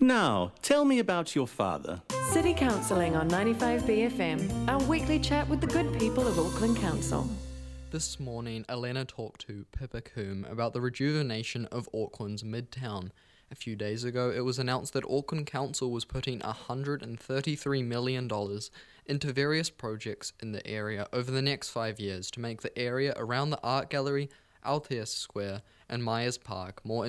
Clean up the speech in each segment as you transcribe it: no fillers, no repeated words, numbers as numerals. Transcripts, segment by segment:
Now, tell me about your father. City Councilling on 95BFM, our weekly chat with the good people of Auckland Council. This morning, Elena talked to Pippa Coombe about the rejuvenation of Auckland's Midtown. A few days ago, it was announced that Auckland Council was putting $133 million into various projects in the area over the next 5 years to make the area around the Art Gallery, Aotea Square and Myers Park more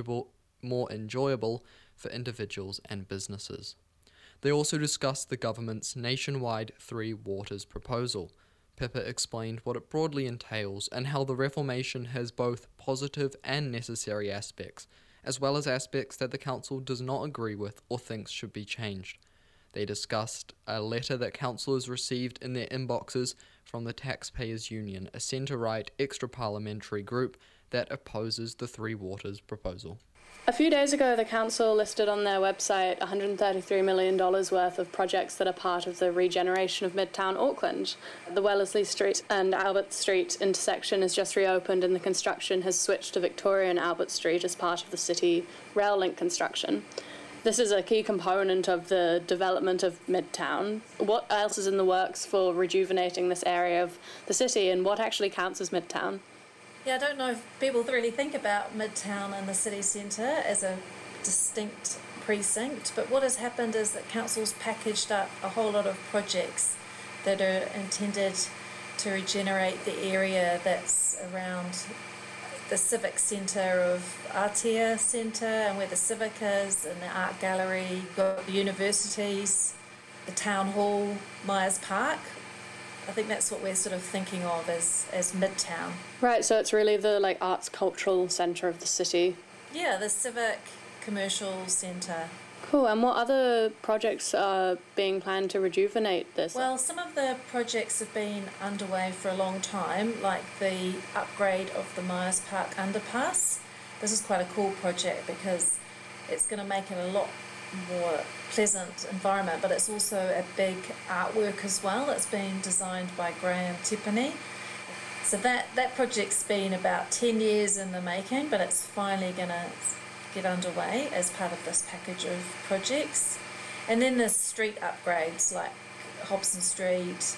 enjoyable for individuals and businesses. They also discussed the government's nationwide Three Waters proposal. Pippa explained what it broadly entails and how the reformation has both positive and necessary aspects, as well as aspects that the council does not agree with or thinks should be changed. They discussed a letter that councillors received in their inboxes from the Taxpayers Union, a centre-right extra-parliamentary group that opposes the Three Waters proposal. A few days ago, the council listed on their website $133 million worth of projects that are part of the regeneration of Midtown Auckland. The Wellesley Street and Albert Street intersection is just reopened and the construction has switched to Victoria and Albert Street as part of the city rail link construction. This is a key component of the development of Midtown. What else is in the works for rejuvenating this area of the city, and what actually counts as Midtown? Yeah, I don't know if people really think about Midtown and the city centre as a distinct precinct, but what has happened is that council's packaged up a whole lot of projects that are intended to regenerate the area that's around the civic centre of Aotea Centre and where the civic is, and the art gallery, got the universities, the town hall, Myers Park. I think that's what we're sort of thinking of as Midtown. Right, so it's really the arts cultural centre of the city. Yeah, the civic commercial centre. Cool, and what other projects are being planned to rejuvenate this? Well, some of the projects have been underway for a long time, like the upgrade of the Myers Park underpass. This is quite a cool project because it's going to make it a lot more pleasant environment, but it's also a big artwork as well. It's been designed by Graham Tippany. So that project's been about 10 years in the making, but it's finally going to get underway as part of this package of projects. And then there's street upgrades like Hobson Street.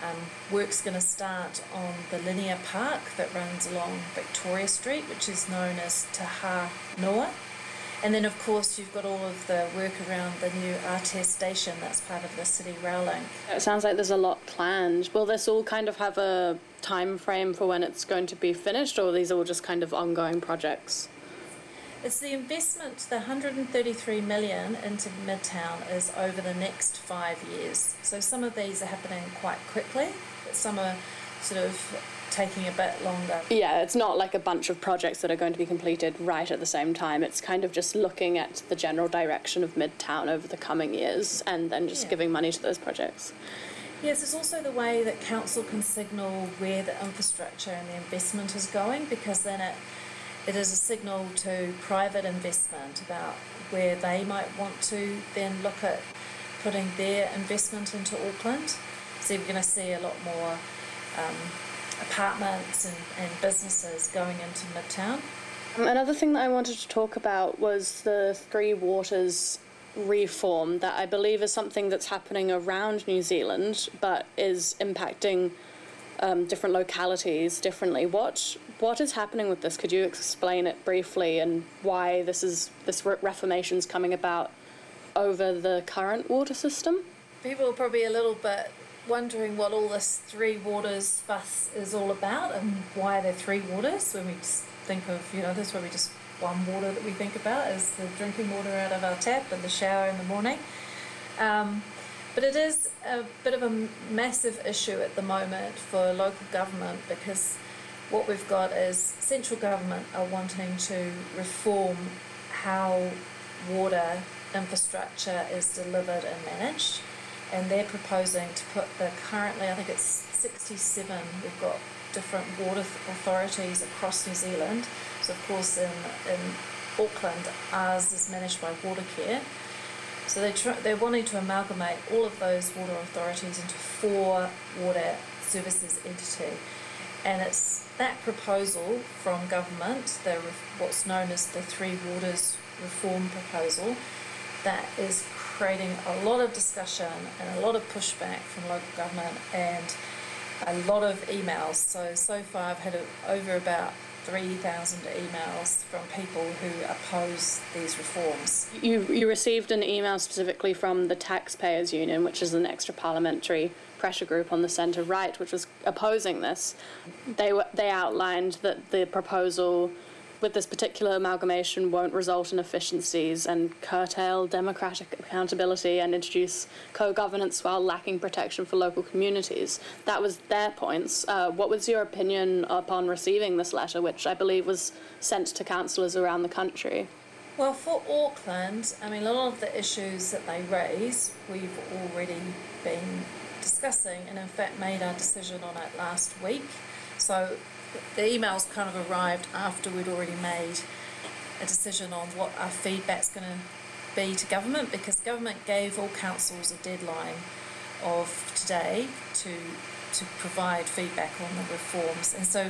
Work's going to start on the linear park that runs along Victoria Street, which is known as Te Ha Noa. And then, of course, you've got all of the work around the new Aotea station that's part of the city rail link. It sounds like there's a lot planned. Will this all kind of have a time frame for when it's going to be finished, or are these all just kind of ongoing projects? It's the investment, the $133 million into Midtown is over the next 5 years. So some of these are happening quite quickly, but some are sort of taking a bit longer. Yeah, it's not like a bunch of projects that are going to be completed right at the same time. It's kind of just looking at the general direction of Midtown over the coming years and then just giving money to those projects. Yes, it's also the way that council can signal where the infrastructure and the investment is going, because then it is a signal to private investment about where they might want to then look at putting their investment into Auckland. So you're going to see a lot more apartments and businesses going into Midtown. Another thing that I wanted to talk about was the Three Waters reform that I believe is something that's happening around New Zealand but is impacting different localities differently. What is happening with this? Could you explain it briefly and why this reformation's coming about over the current water system? People are probably a little bit wondering what all this Three Waters fuss is all about and why they're Three Waters when we just think of, there's probably just one water that we think about is the drinking water out of our tap and the shower in the morning. But it is a bit of a massive issue at the moment for local government, because what we've got is central government are wanting to reform how water infrastructure is delivered and managed. And they're proposing to put currently, I think it's 67, we've got different water authorities across New Zealand. So of course in Auckland, ours is managed by Watercare. So they're wanting to amalgamate all of those water authorities into 4 water services entity. And it's that proposal from government, what's known as the Three Waters reform proposal, that is creating a lot of discussion and a lot of pushback from local government and a lot of emails. So far I've had over about 3,000 emails from people who oppose these reforms. You received an email specifically from the Taxpayers Union, which is an extra parliamentary pressure group on the centre right, which was opposing this. They outlined that the proposal with this particular amalgamation won't result in efficiencies and curtail democratic accountability and introduce co-governance while lacking protection for local communities. That was their points. What was your opinion upon receiving this letter, which I believe was sent to councillors around the country? Well, for Auckland, I mean, a lot of the issues that they raise, we've already been discussing and in fact made our decision on it last week. So the emails kind of arrived after we'd already made a decision on what our feedback's going to be to government, because government gave all councils a deadline of today to provide feedback on the reforms. And so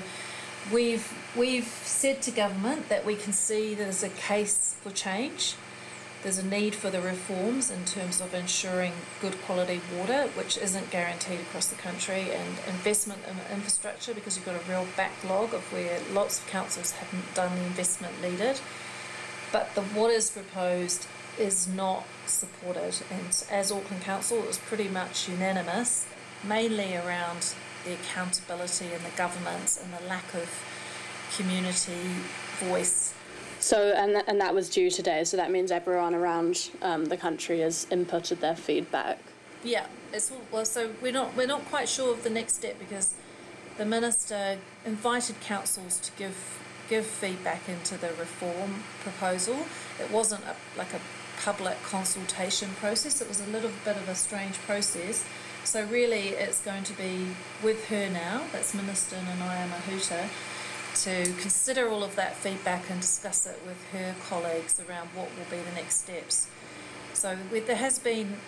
we've said to government that we can see there's a case for change. There's a need for the reforms in terms of ensuring good quality water, which isn't guaranteed across the country, and investment in infrastructure, because you've got a real backlog of where lots of councils haven't done the investment needed. But what is proposed is not supported, and as Auckland Council it was pretty much unanimous, mainly around the accountability in the governments and the lack of community voice. So, and that was due today, so that means everyone around the country has inputted their feedback. Yeah, so we're not quite sure of the next step, because the Minister invited councils to give feedback into the reform proposal. It wasn't like a public consultation process, it was a little bit of a strange process. So really it's going to be with her now, that's Minister Nanaia Mahuta, to consider all of that feedback and discuss it with her colleagues around what will be the next steps. So there has been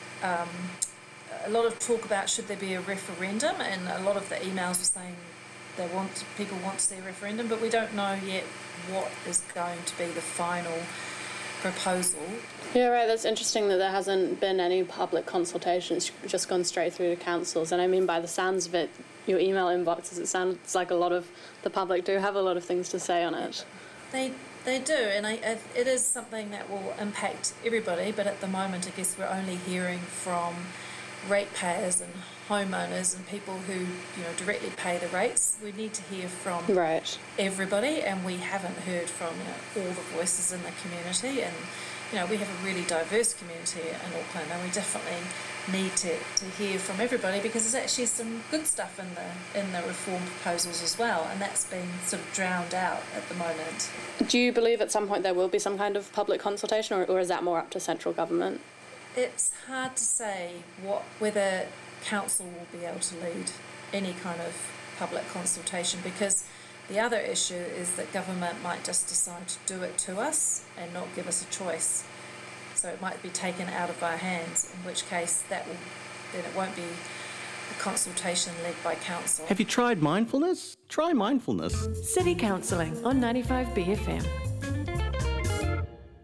a lot of talk about should there be a referendum, and a lot of the emails were saying people want to see a referendum, but we don't know yet what is going to be the final proposal. Yeah, right, that's interesting that there hasn't been any public consultations, just gone straight through to councils. And I mean, by the sounds of it, your email inboxes, it sounds like a lot of the public do have a lot of things to say on it. They do, and it is something that will impact everybody, but at the moment I guess we're only hearing from ratepayers and homeowners and people who directly pay the rates. We need to hear from everybody, and we haven't heard from all the voices in the community, and we have a really diverse community in Auckland, and we definitely need to hear from everybody, because there's actually some good stuff in the reform proposals as well, and that's been sort of drowned out at the moment. Do you believe at some point there will be some kind of public consultation, or is that more up to central government? It's hard to say whether council will be able to lead any kind of public consultation, because the other issue is that government might just decide to do it to us and not give us a choice. So it might be taken out of our hands, in which case then it won't be a consultation led by council. Have you tried mindfulness? Try mindfulness. City Counselling on 95 BFM.